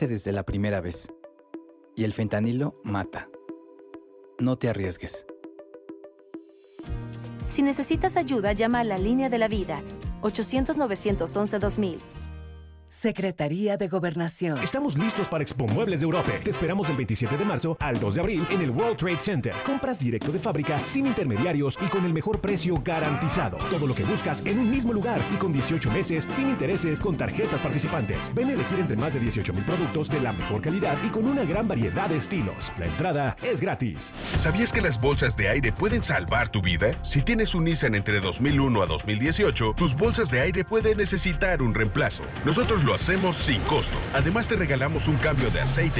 desde la primera vez. Y el fentanilo mata. No te arriesgues. Si necesitas ayuda, llama a la Línea de la Vida, 800-911-2000. Secretaría de Gobernación. Estamos listos para Expo Muebles de Europa. Te esperamos del 27 de marzo al 2 de abril en el World Trade Center. Compras directo de fábrica, sin intermediarios y con el mejor precio garantizado. Todo lo que buscas en un mismo lugar y con 18 meses sin intereses con tarjetas participantes. Ven a elegir entre más de 18,000 productos de la mejor calidad y con una gran variedad de estilos. La entrada es gratis. ¿Sabías que las bolsas de aire pueden salvar tu vida? Si tienes un Nissan entre 2001 a 2018, tus bolsas de aire pueden necesitar un reemplazo. Nosotros lo hacemos sin costo. Además, te regalamos un cambio de aceite